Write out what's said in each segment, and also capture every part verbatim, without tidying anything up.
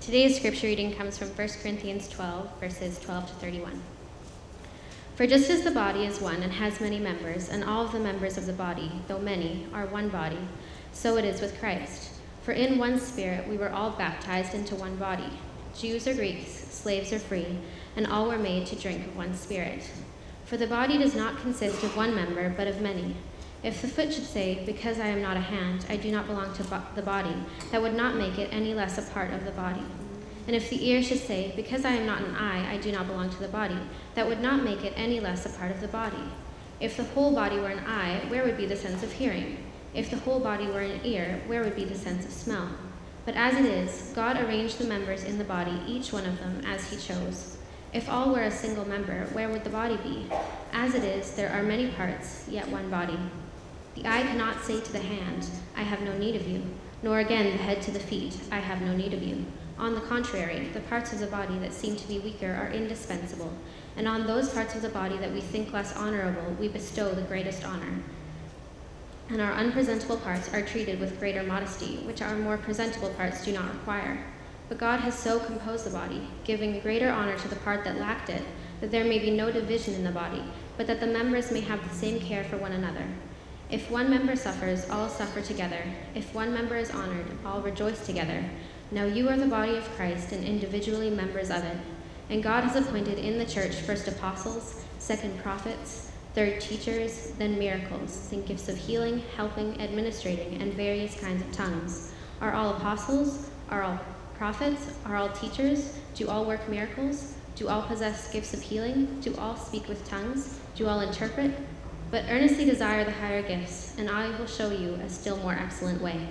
Today's scripture reading comes from First Corinthians twelve, verses twelve to thirty-one. For just as the body is one and has many members, and all of the members of the body, though many, are one body, so it is with Christ. For in one Spirit we were all baptized into one body, Jews or Greeks, slaves or free, and all were made to drink of one Spirit. For the body does not consist of one member, but of many. If the foot should say, because I am not a hand, I do not belong to bo- the body, that would not make it any less a part of the body. And if the ear should say, because I am not an eye, I do not belong to the body, that would not make it any less a part of the body. If the whole body were an eye, where would be the sense of hearing? If the whole body were an ear, where would be the sense of smell? But as it is, God arranged the members in the body, each one of them, as he chose. If all were a single member, where would the body be? As it is, there are many parts, yet one body. The eye cannot say to the hand, I have no need of you, nor again the head to the feet, I have no need of you. On the contrary, the parts of the body that seem to be weaker are indispensable, and on those parts of the body that we think less honorable, we bestow the greatest honor. And our unpresentable parts are treated with greater modesty, which our more presentable parts do not require. But God has so composed the body, giving greater honor to the part that lacked it, that there may be no division in the body, but that the members may have the same care for one another. If one member suffers, all suffer together. If one member is honored, all rejoice together. Now you are the body of Christ and individually members of it. And God has appointed in the church first apostles, second prophets, third teachers, then miracles, then gifts of healing, helping, administrating, and various kinds of tongues. Are all apostles? Are all prophets? Are all teachers? Do all work miracles? Do all possess gifts of healing? Do all speak with tongues? Do all interpret? But earnestly desire the higher gifts, and I will show you a still more excellent way.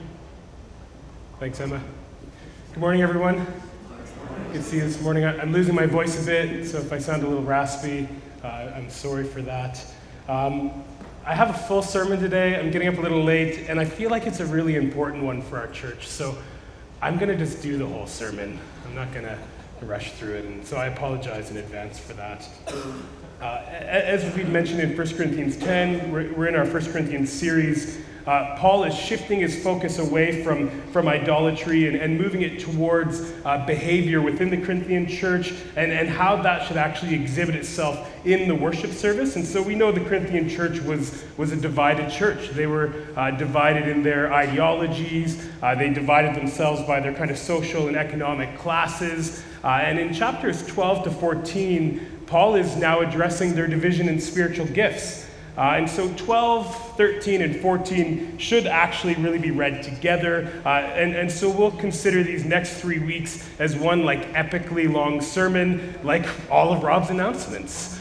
Thanks, Emma. Good morning, everyone. Good to see you this morning. I'm losing my voice a bit, so if I sound a little raspy, uh, I'm sorry for that. Um, I have a full sermon today. I'm getting up a little late, and I feel like it's a really important one for our church, so I'm going to just do the whole sermon. I'm not going to rush through it, and so I apologize in advance for that. Uh, as we mentioned in First Corinthians ten, we're, we're in our First Corinthians series. Uh, Paul is shifting his focus away from, from idolatry and, and moving it towards uh, behavior within the Corinthian church and, and how that should actually exhibit itself in the worship service. And so we know the Corinthian church was, was a divided church. They were uh, divided in their ideologies. Uh, they divided themselves by their kind of social and economic classes. Uh, and in chapters twelve to fourteen, Paul is now addressing their division in spiritual gifts. Uh, and so twelve, thirteen, and fourteen should actually really be read together. Uh, and, and so we'll consider these next three weeks as one like epically long sermon, like all of Rob's announcements.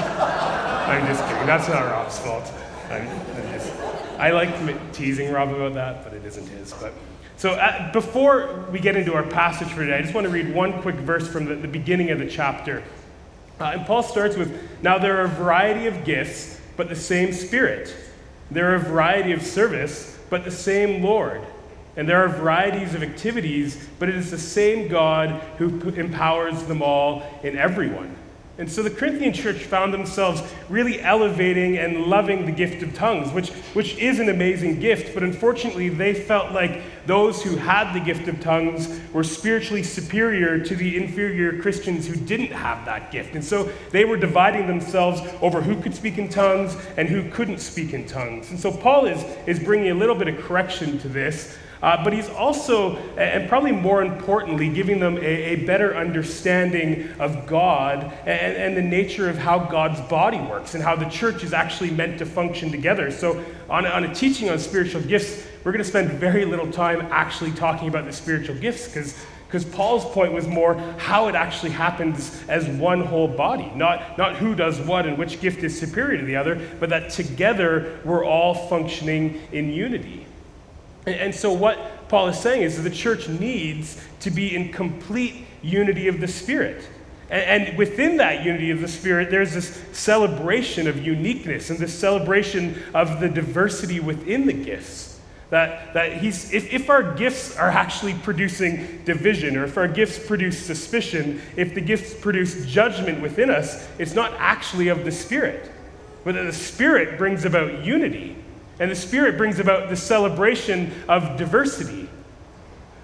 I'm just kidding. That's not Rob's fault. I'm, I'm just, I like teasing Rob about that, but it isn't his. But So uh, before we get into our passage for today, I just want to read one quick verse from the, the beginning of the chapter. Uh, and Paul starts with, now there are a variety of gifts, but the same Spirit. There are a variety of service, but the same Lord. And there are varieties of activities, but it is the same God who p- empowers them all in everyone. And so the Corinthian church found themselves really elevating and loving the gift of tongues, which, which is an amazing gift, but unfortunately they felt like those who had the gift of tongues were spiritually superior to the inferior Christians who didn't have that gift. And so they were dividing themselves over who could speak in tongues and who couldn't speak in tongues. And so Paul is, is bringing a little bit of correction to this. Uh, but he's also, and probably more importantly, giving them a, a better understanding of God and, and the nature of how God's body works and how the church is actually meant to function together. So on, on a teaching on spiritual gifts, we're going to spend very little time actually talking about the spiritual gifts because because Paul's point was more how it actually happens as one whole body, not, not who does what and which gift is superior to the other, but that together we're all functioning in unity. And so what Paul is saying is that the church needs to be in complete unity of the Spirit. And within that unity of the Spirit, there's this celebration of uniqueness and this celebration of the diversity within the gifts. That, that he's, if, if our gifts are actually producing division, or if our gifts produce suspicion, if the gifts produce judgment within us, it's not actually of the Spirit. But that the Spirit brings about unity. And the Spirit brings about the celebration of diversity.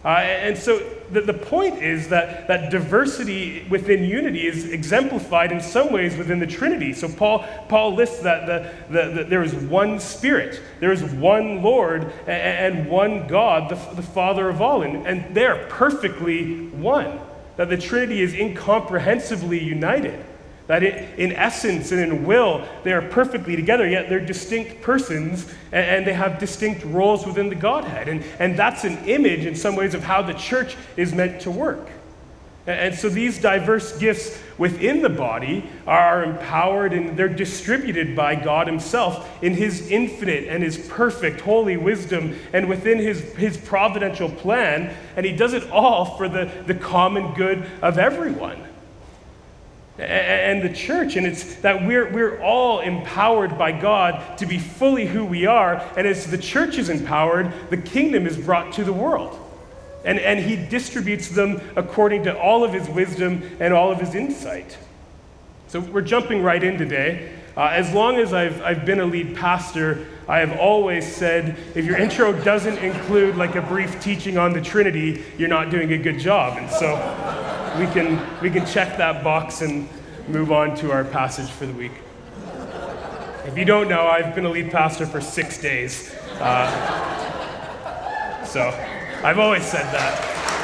Uh, and so the, the point is that, that diversity within unity is exemplified in some ways within the Trinity. So Paul, Paul lists that the, the, the, there is one Spirit, there is one Lord, and, and one God, the, the Father of all. And, and they are perfectly one. That the Trinity is incomprehensibly united. That it, in essence and in will, they are perfectly together, yet they're distinct persons, and, and they have distinct roles within the Godhead. And, and that's an image, in some ways, of how the church is meant to work. And, and so these diverse gifts within the body are empowered, and they're distributed by God himself in his infinite and his perfect holy wisdom, and within his, his providential plan. And he does it all for the, the common good of everyone. And the church, and it's that we're, we're all empowered by God to be fully who we are, and as the church is empowered, the kingdom is brought to the world. And, and he distributes them according to all of his wisdom and all of his insight. So we're jumping right in today. Uh, as long as I've, I've been a lead pastor, I have always said, if your intro doesn't include like a brief teaching on the Trinity, you're not doing a good job. And so we can we can check that box and move on to our passage for the week. If you don't know, I've been a lead pastor for six days. Uh, so I've always said that.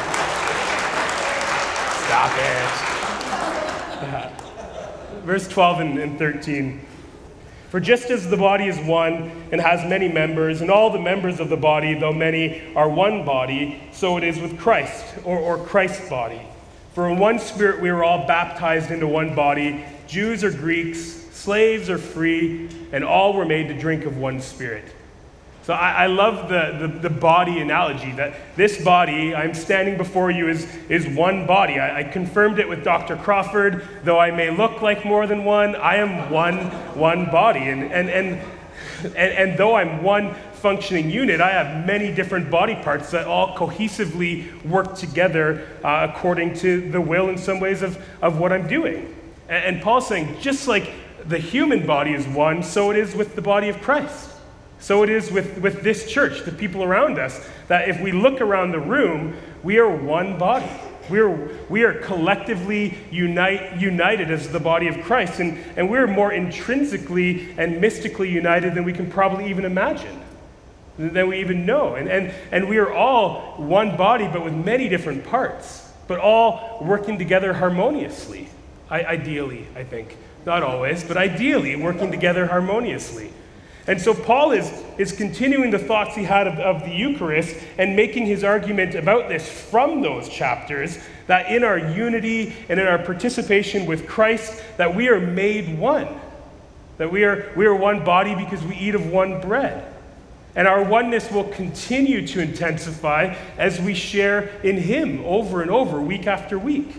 Stop it. Uh, verse twelve and, and thirteen. For just as the body is one and has many members, and all the members of the body, though many, are one body, so it is with Christ, or, or Christ's body. For in one Spirit we were all baptized into one body, Jews or Greeks, slaves or free, and all were made to drink of one Spirit. So I, I love the, the, the body analogy, that this body, I'm standing before you, is, is one body. I, I confirmed it with Doctor Crawford. Though I may look like more than one, I am one, one body. And, and, and, and, and though I'm one functioning unit, I have many different body parts that all cohesively work together uh, according to the will, in some ways, of, of what I'm doing. And, and Paul's saying, just like the human body is one, so it is with the body of Christ. So it is with, with this church, the people around us, that if we look around the room, we are one body. We are, we are collectively unite, united as the body of Christ, and, and we're more intrinsically and mystically united than we can probably even imagine, than we even know. And, and, and we are all one body, but with many different parts, but all working together harmoniously, I, ideally, I think. Not always, but ideally working together harmoniously. And so Paul is, is continuing the thoughts he had of, of the Eucharist and making his argument about this from those chapters, that in our unity and in our participation with Christ, that we are made one. That we are, we are one body because we eat of one bread. And our oneness will continue to intensify as we share in him over and over, week after week.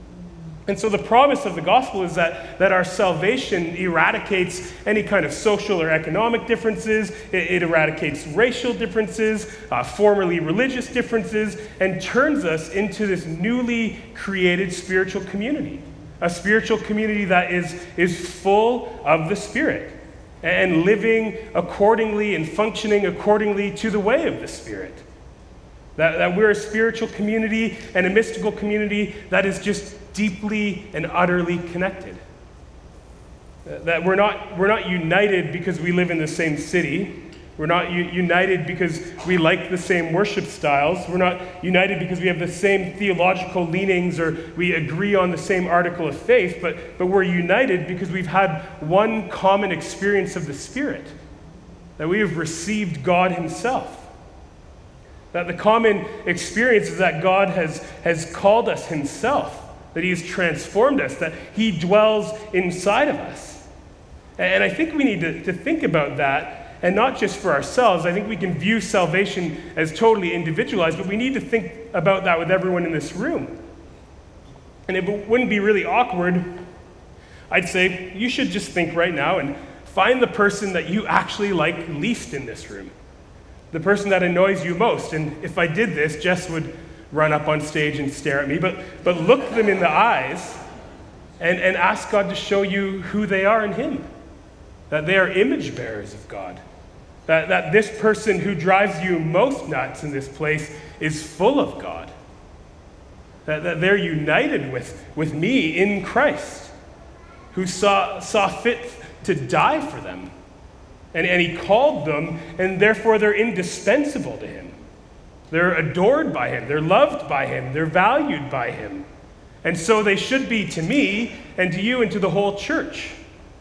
And so the promise of the gospel is that, that our salvation eradicates any kind of social or economic differences, it, it eradicates racial differences, uh, formerly religious differences, and turns us into this newly created spiritual community. A spiritual community that is, is full of the Spirit and living accordingly and functioning accordingly to the way of the Spirit. That, that we're a spiritual community and a mystical community that is just deeply and utterly connected. That we're not, we're not united because we live in the same city. We're not u- united because we like the same worship styles. We're not united because we have the same theological leanings or we agree on the same article of faith, but, but we're united because we've had one common experience of the Spirit, that we have received God himself. That the common experience is that God has, has called us himself, that he has transformed us, that he dwells inside of us. And I think we need to, to think about that, and not just for ourselves. I think we can view salvation as totally individualized, but we need to think about that with everyone in this room. And it wouldn't be really awkward, I'd say, you should just think right now and find the person that you actually like least in this room. The person that annoys you most. And if I did this, Jess would run up on stage and stare at me, but, but look them in the eyes and, and ask God to show you who they are in him. That they are image bearers of God. That, that this person who drives you most nuts in this place is full of God. That, that they're united with, with me in Christ, who saw, saw fit to die for them. And, and he called them, and therefore they're indispensable to him. They're adored by him. They're loved by him. They're valued by him. And so they should be to me and to you and to the whole church.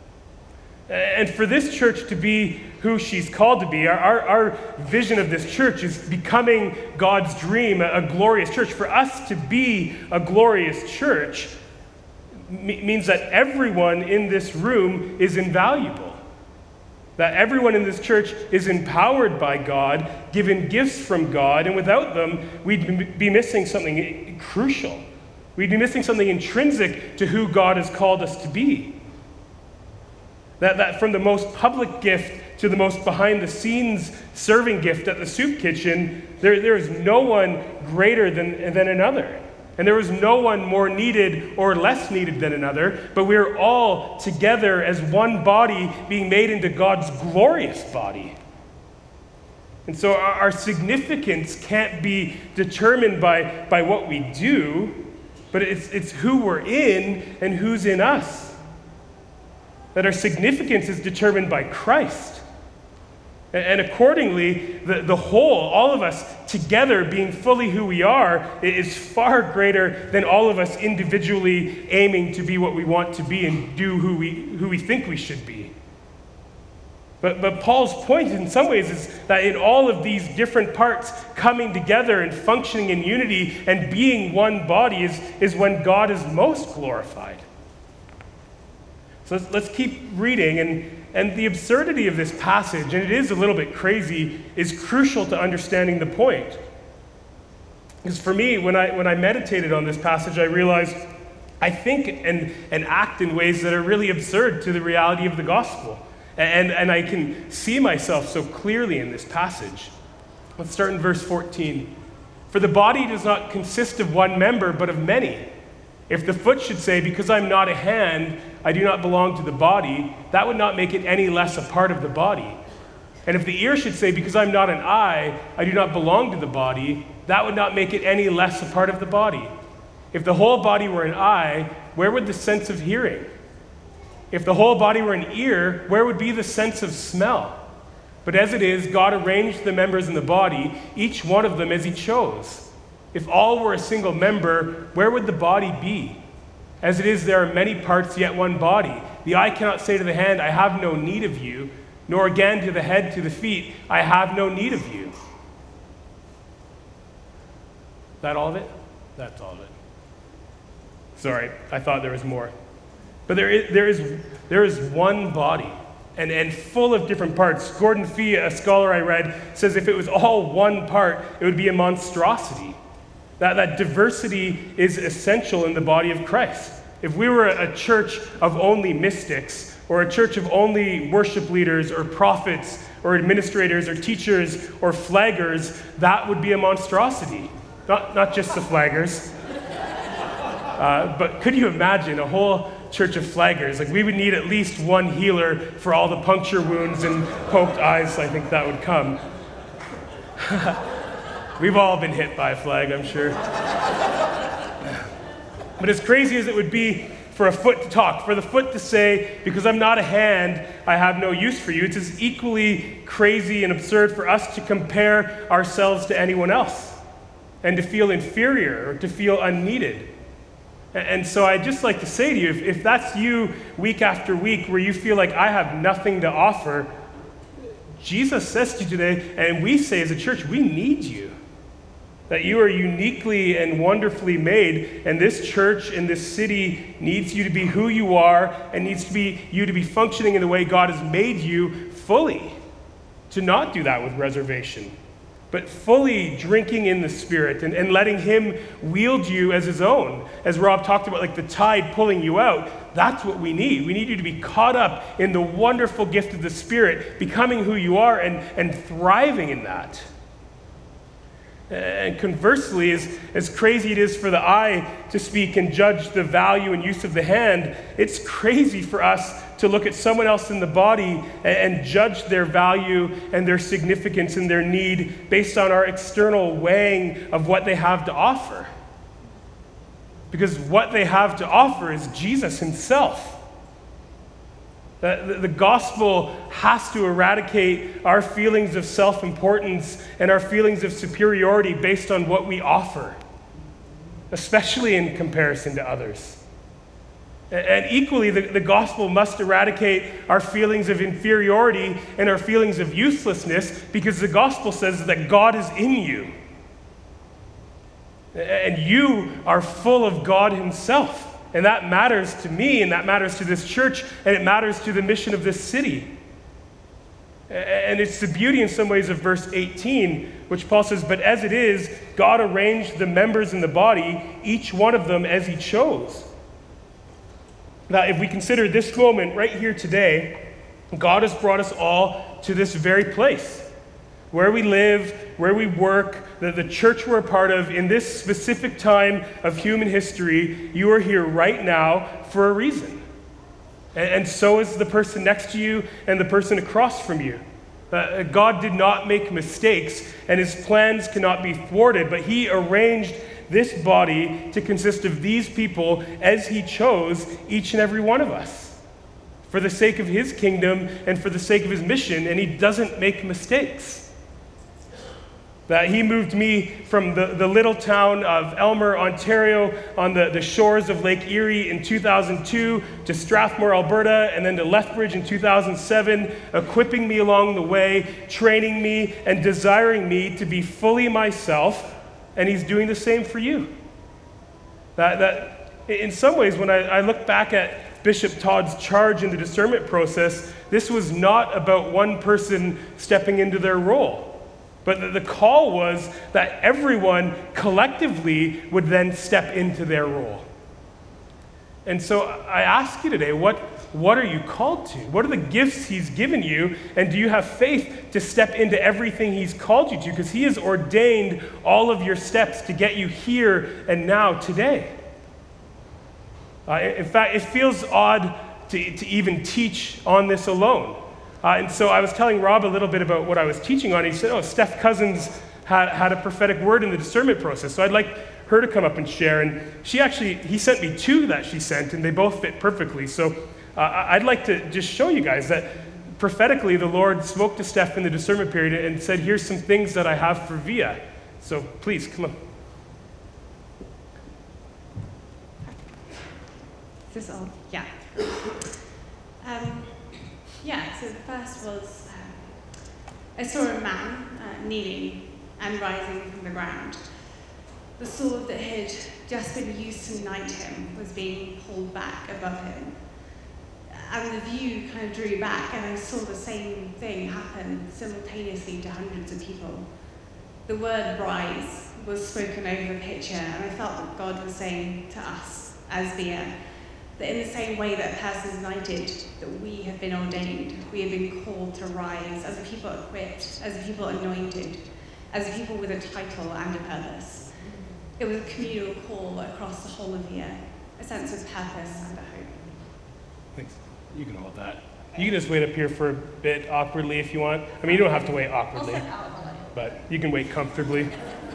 And for this church to be who she's called to be, our, our, our vision of this church is becoming God's dream, a, a glorious church. For us to be a glorious church m- means that everyone in this room is invaluable. That everyone in this church is empowered by God, given gifts from God, and without them, we'd be missing something crucial. We'd be missing something intrinsic to who God has called us to be. That, that from the most public gift to the most behind-the-scenes serving gift at the soup kitchen, there, there is no one greater than, than another. And there is no one more needed or less needed than another, but we're all together as one body being made into God's glorious body. And so our, our significance can't be determined by, by what we do, but it's, it's who we're in and who's in us. That our significance is determined by Christ. And accordingly, the, the whole, all of us together being fully who we are, is far greater than all of us individually aiming to be what we want to be and do who we, who we think we should be. But, but Paul's point in some ways is that in all of these different parts coming together and functioning in unity and being one body is, is when God is most glorified. So let's, let's keep reading, and, and the absurdity of this passage, and it is a little bit crazy, is crucial to understanding the point. Because for me, when I when I meditated on this passage, I realized I think and, and act in ways that are really absurd to the reality of the gospel. And, and I can see myself so clearly in this passage. Let's start in verse fourteen. For the body does not consist of one member, but of many. If the foot should say, because I'm not a hand, I do not belong to the body, that would not make it any less a part of the body. And if the ear should say, because I'm not an eye, I do not belong to the body, that would not make it any less a part of the body. If the whole body were an eye, where would the sense of hearing? If the whole body were an ear, where would be the sense of smell? But as it is, God arranged the members in the body, each one of them as he chose. If all were a single member, where would the body be? As it is, there are many parts, yet one body. The eye cannot say to the hand, I have no need of you, nor again to the head, to the feet, I have no need of you. That all of it? That's all of it. Sorry, I thought there was more. But there is, there is, there is one body, and, and full of different parts. Gordon Fee, a scholar I read, says if it was all one part, it would be a monstrosity. That, that diversity is essential in the body of Christ. If we were a church of only mystics, or a church of only worship leaders, or prophets, or administrators, or teachers, or flaggers, that would be a monstrosity. Not, not just the flaggers. Uh, but could you imagine a whole church of flaggers? Like, we would need at least one healer for all the puncture wounds and poked eyes. I think that would come. We've all been hit by a flag, I'm sure. But as crazy as it would be for a foot to talk, for the foot to say, because I'm not a hand, I have no use for you, it's as equally crazy and absurd for us to compare ourselves to anyone else and to feel inferior or to feel unneeded. And so I'd just like to say to you, if, if that's you week after week where you feel like I have nothing to offer, Jesus says to you today, and we say as a church, we need you. That you are uniquely and wonderfully made, and this church and this city needs you to be who you are and needs to be you to be functioning in the way God has made you fully. To not do that with reservation, but fully drinking in the Spirit and, and letting him wield you as his own. As Rob talked about, like the tide pulling you out, that's what we need. We need you to be caught up in the wonderful gift of the Spirit, becoming who you are and, and thriving in that. And conversely, as, as crazy it is for the eye to speak and judge the value and use of the hand, it's crazy for us to look at someone else in the body and, and judge their value and their significance and their need based on our external weighing of what they have to offer. Because what they have to offer is Jesus himself. The, the gospel has to eradicate our feelings of self-importance and our feelings of superiority based on what we offer, especially in comparison to others. And equally, the, the gospel must eradicate our feelings of inferiority and our feelings of uselessness, because the gospel says that God is in you. And you are full of God himself. And that matters to me, and that matters to this church, and it matters to the mission of this city. And it's the beauty in some ways of verse eighteen, which Paul says, "But as it is, God arranged the members in the body, each one of them as he chose." Now, if we consider this moment right here today, God has brought us all to this very place. Where we live, where we work, the, the church we're a part of, in this specific time of human history, you are here right now for a reason. And, and so is the person next to you and the person across from you. Uh, God did not make mistakes, and his plans cannot be thwarted, but he arranged this body to consist of these people as he chose each and every one of us, for the sake of his kingdom and for the sake of his mission, and he doesn't make mistakes. That he moved me from the, the little town of Elmer, Ontario, on the, the shores of Lake Erie in two thousand two, to Strathmore, Alberta, and then to Lethbridge in two thousand seven, equipping me along the way, training me, and desiring me to be fully myself, and he's doing the same for you. That, that in some ways, when I, I look back at Bishop Todd's charge in the discernment process, this was not about one person stepping into their role. But the call was that everyone collectively would then step into their role. And so I ask you today, what, what are you called to? What are the gifts he's given you? And do you have faith to step into everything he's called you to? Because he has ordained all of your steps to get you here and now today. Uh, in fact, it feels odd to, to even teach on this alone. Uh, and so I was telling Rob a little bit about what I was teaching on. He said, oh, Steph Cousins had, had a prophetic word in the discernment process. So I'd like her to come up and share. And she actually, he sent me two that she sent, and they both fit perfectly. So uh, I'd like to just show you guys that prophetically the Lord spoke to Steph in the discernment period and said, here's some things that I have for Via. So please, come on. Is this all? Yeah. Um, Yeah, so the first was, um, I saw a man uh, kneeling and rising from the ground. The sword that had just been used to knight him was being pulled back above him. And the view kind of drew back, and I saw the same thing happen simultaneously to hundreds of people. The word rise was spoken over the picture, and I felt that God was saying to us as Via, that in the same way that a person is knighted, that we have been ordained, we have been called to rise as a people equipped, as a people anointed, as a people with a title and a purpose. It was a communal call across the whole of Via, a sense of purpose and a hope. Thanks. You can hold that. You can just wait up here for a bit awkwardly if you want. I mean, you don't have to wait awkwardly, but you can wait comfortably.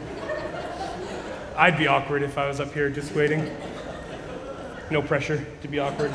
I'd be awkward if I was up here just waiting. No pressure to be awkward.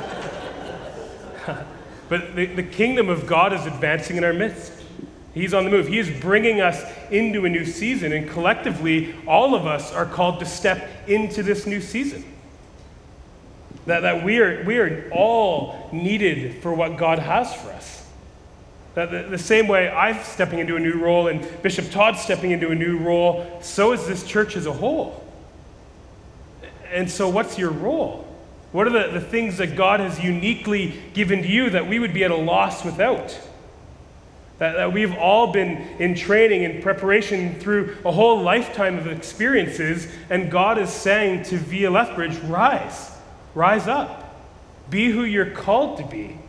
But the, the kingdom of God is advancing in our midst. He's on the move. He is bringing us into a new season, and collectively, all of us are called to step into this new season. That, that we are, we are all needed for what God has for us. That the, the same way I'm stepping into a new role and Bishop Todd's stepping into a new role, so is this church as a whole. And so what's your role? What are the, the things that God has uniquely given to you that we would be at a loss without? That, that we've all been in training and preparation through a whole lifetime of experiences, and God is saying to Via Lethbridge, rise, rise up, be who you're called to be.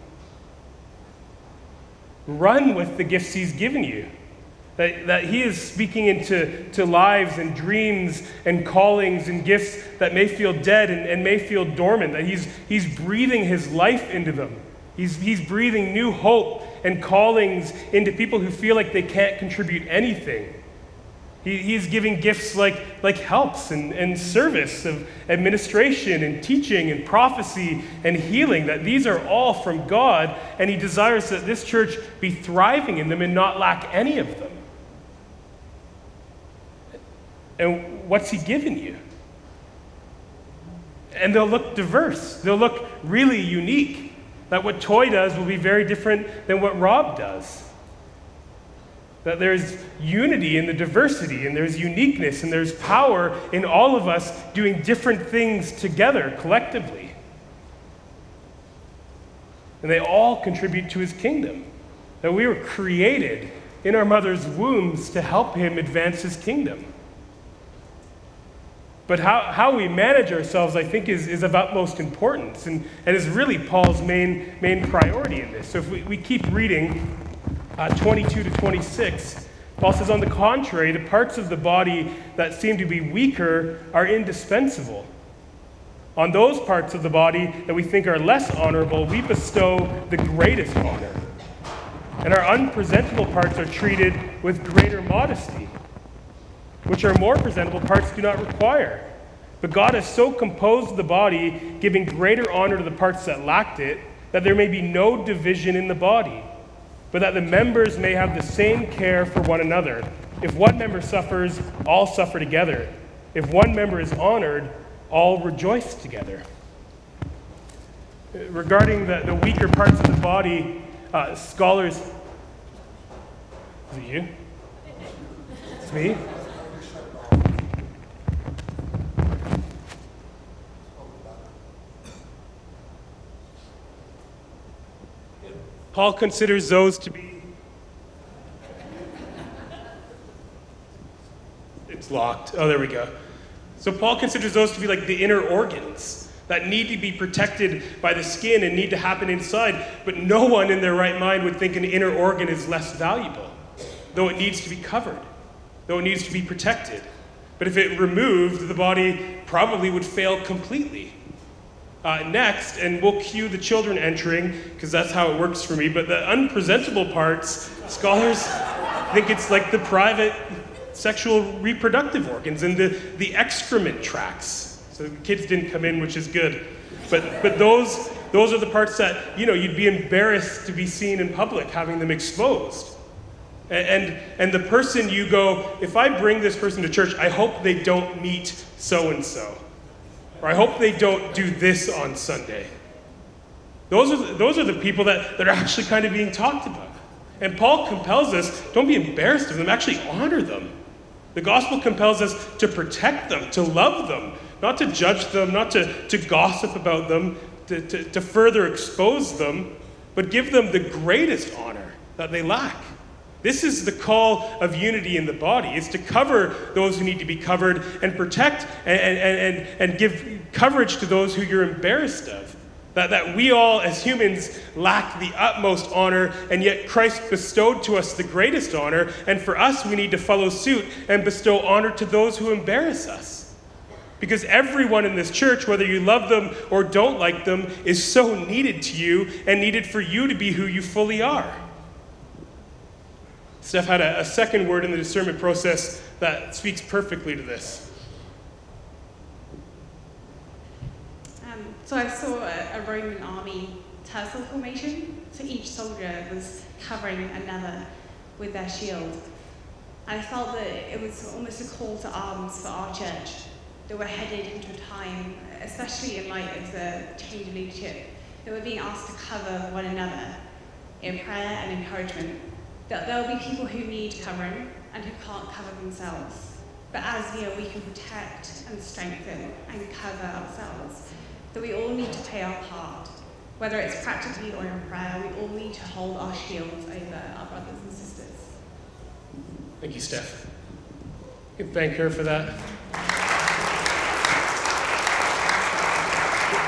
Run with the gifts he's given you. That, that he is speaking into to lives and dreams and callings and gifts that may feel dead and, and may feel dormant, that he's, he's breathing his life into them. He's, he's breathing new hope and callings into people who feel like they can't contribute anything. He, he's giving gifts like, like helps and, and service of administration and teaching and prophecy and healing, that these are all from God, and he desires that this church be thriving in them and not lack any of them. And what's he given you? And they'll look diverse. They'll look really unique. That what Toy does will be very different than what Rob does. That there's unity in the diversity, and there's uniqueness, and there's power in all of us doing different things together, collectively. And they all contribute to his kingdom. That we were created in our mother's wombs to help him advance his kingdom. But how, how we manage ourselves, I think, is, is of utmost importance, and, and is really Paul's main, main priority in this. So if we, we keep reading uh, twenty-two to twenty-six, Paul says, on the contrary, the parts of the body that seem to be weaker are indispensable. On those parts of the body that we think are less honorable, we bestow the greatest honor. And our unpresentable parts are treated with greater modesty, which our more presentable parts do not require. But God has so composed the body, giving greater honor to the parts that lacked it, that there may be no division in the body, but that the members may have the same care for one another. If one member suffers, all suffer together. If one member is honored, all rejoice together. Regarding the, the weaker parts of the body, uh, scholars... Is it you? It's me? Paul considers those to be... It's locked. Oh, there we go. So Paul considers those to be like the inner organs that need to be protected by the skin and need to happen inside, but no one in their right mind would think an inner organ is less valuable, though it needs to be covered, though it needs to be protected. But if it removed, the body probably would fail completely. Uh, next, and we'll cue the children entering, because that's how it works for me, but the unpresentable parts, scholars think it's like the private sexual reproductive organs and the, the excrement tracts. So the kids didn't come in, which is good. But but those those are the parts that, you know, you'd be embarrassed to be seen in public, having them exposed. And, and, and the person you go, if I bring this person to church, I hope they don't meet so-and-so. Or I hope they don't do this on Sunday. Those are the, those are the people that, that are actually kind of being talked about. And Paul compels us, don't be embarrassed of them, actually honor them. The gospel compels us to protect them, to love them, not to judge them, not to, to gossip about them, to, to, to further expose them, but give them the greatest honor that they lack. This is the call of unity in the body, is to cover those who need to be covered and protect and, and, and, and give coverage to those who you're embarrassed of. That, that we all as humans lack the utmost honor, and yet Christ bestowed to us the greatest honor, and for us we need to follow suit and bestow honor to those who embarrass us. Because everyone in this church, whether you love them or don't like them, is so needed to you and needed for you to be who you fully are. Steph had a, a second word in the discernment process that speaks perfectly to this. Um, so I saw a, a Roman army tassel formation. So each soldier was covering another with their shield. I felt that it was almost a call to arms for our church, that we're headed into a time, especially in light of the change of leadership, that we're being asked to cover one another in prayer and encouragement. That there will be people who need covering and who can't cover themselves. But as here, we can protect and strengthen and cover ourselves. That we all need to play our part, whether it's practically or in prayer. We all need to hold our shields over our brothers and sisters. Thank you, Steph. You can thank her for that.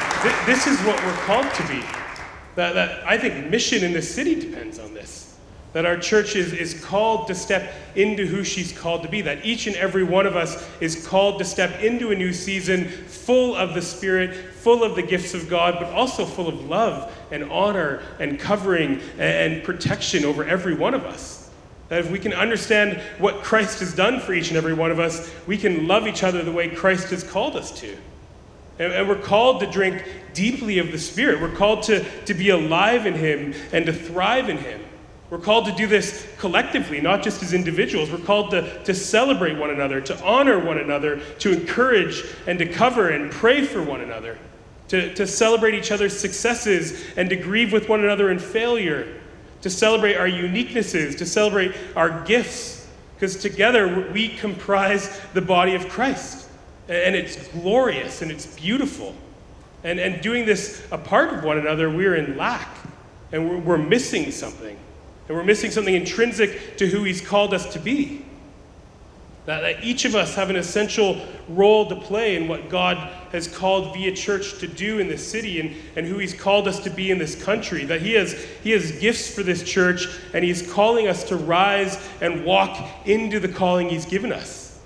This is what we're called to be. That, that I think mission in this city depends on this. That our church is, is called to step into who she's called to be. That each and every one of us is called to step into a new season full of the Spirit, full of the gifts of God, but also full of love and honor and covering and protection over every one of us. That if we can understand what Christ has done for each and every one of us, we can love each other the way Christ has called us to. And, and we're called to drink deeply of the Spirit. We're called to, to be alive in Him and to thrive in Him. We're called to do this collectively, not just as individuals. We're called to, to celebrate one another, to honor one another, to encourage and to cover and pray for one another, to, to celebrate each other's successes and to grieve with one another in failure, to celebrate our uniquenesses, to celebrate our gifts, because together we comprise the body of Christ. And it's glorious and it's beautiful. And, and doing this apart of one another, we're in lack and we're, we're missing something. And we're missing something intrinsic to who He's called us to be. That, that each of us have an essential role to play in what God has called Via Church to do in this city and, and who He's called us to be in this country. That he has, he has gifts for this church and He's calling us to rise and walk into the calling He's given us.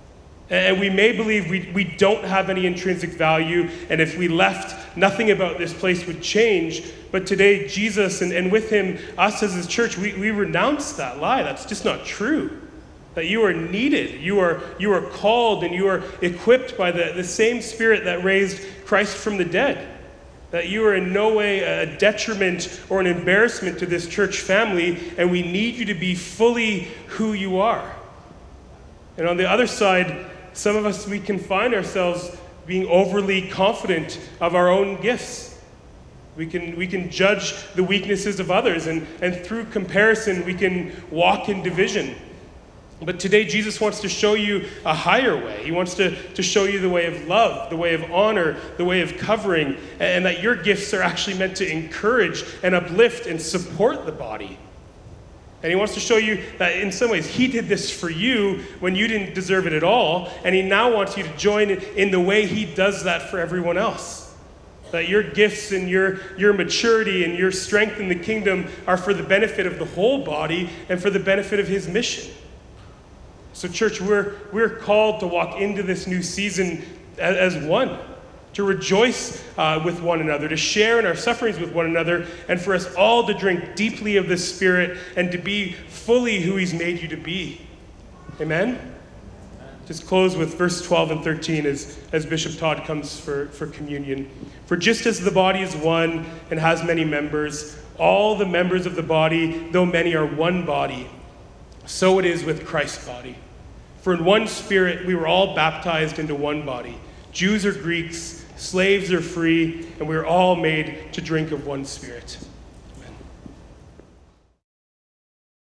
And we may believe we, we don't have any intrinsic value, and if we left, nothing about this place would change. But today, Jesus, and, and with Him, us as His church, we, we renounce that lie. That's just not true. That you are needed, you are, you are called, and you are equipped by the, the same Spirit that raised Christ from the dead. That you are in no way a detriment or an embarrassment to this church family, and we need you to be fully who you are. And on the other side, some of us, we can find ourselves being overly confident of our own gifts. We can, we can judge the weaknesses of others, and, and through comparison, we can walk in division. But today, Jesus wants to show you a higher way. He wants to, to show you the way of love, the way of honor, the way of covering, and that your gifts are actually meant to encourage and uplift and support the body. And He wants to show you that in some ways He did this for you when you didn't deserve it at all, and He now wants you to join in the way He does that for everyone else. That your gifts and your, your maturity and your strength in the kingdom are for the benefit of the whole body and for the benefit of His mission. So church, we're, we're called to walk into this new season as, as one. To rejoice uh, with one another, to share in our sufferings with one another, and for us all to drink deeply of the Spirit and to be fully who He's made you to be. Amen? Just close with verse twelve and thirteen as, as Bishop Todd comes for, for communion. For just as the body is one and has many members, all the members of the body, though many, are one body, so it is with Christ's body. For in one Spirit we were all baptized into one body, Jews or Greeks, slaves or free, and we are all made to drink of one Spirit.